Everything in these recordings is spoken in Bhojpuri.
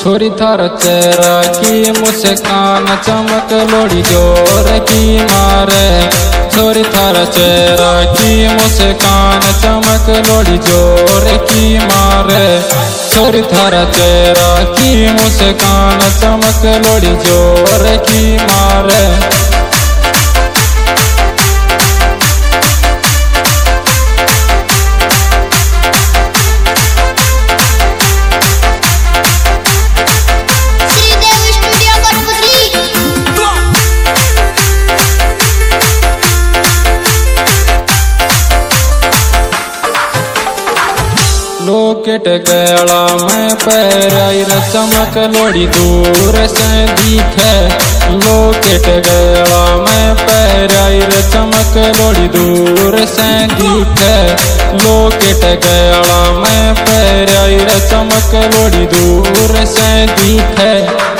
छोरी थार चेहरा की मुस्कान चमक लोड़ी जोर की मारे। छोरी थार चेहरा की मुस्कान चमक लोड़ी जोर की मारे। छोरी थार चेहरा की मुस्कान चमक लोड़ी जोर की मारे। लोकेट गला में पैराई चमक लोड़ी दूर से दिखे। लोकेट गला में पैराई चमक लोड़ी दूर से दिखे। लोकेट गला में पैराई चमक लोड़ी दूर से दिखे।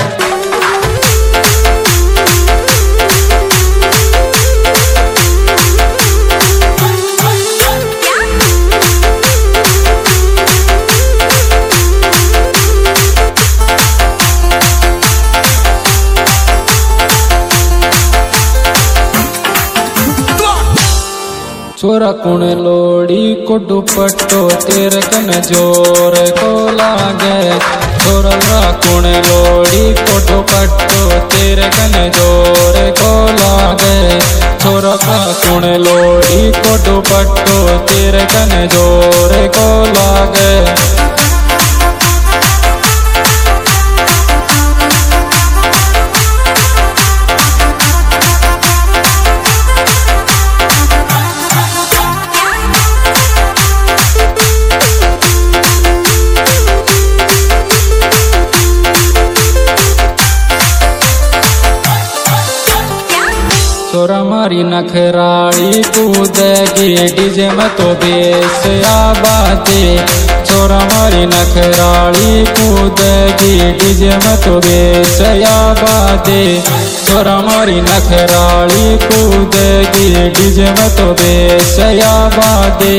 छोरा कुण लोड़ी को दुपट्टो तेरे कन जोर को लागे। छोरा कुण लोड़ी को दुपट्टो तेरे कन जोर को लागे। छोरा कुण लोड़ी को दुपट्टो तेरे कन जोर को लागे। छोरा मारी नखराली कूदेगी डीजे में तो बेस आबादी। छोरा मारी नखराली कूदेगी डीजे में तो बेस आबादी। छोरा मारी नखराली कूदेगी डीजे में तो बेस आबादी।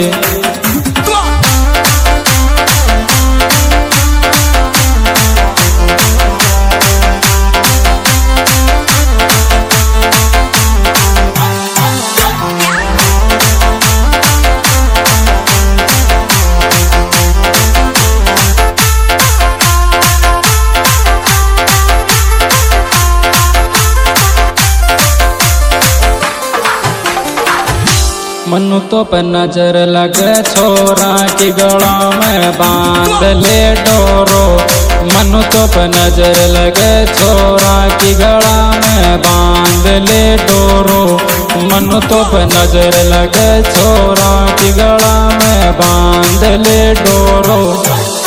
मनु तो पर नजर लगे छोरा की गला में बांध ले डोरो। मनु तो पर नजर लगे छोरा की गला में बांध ले डोरो। मनु तो पर नजर लगे छोरा की गला में बांध ले डोरो।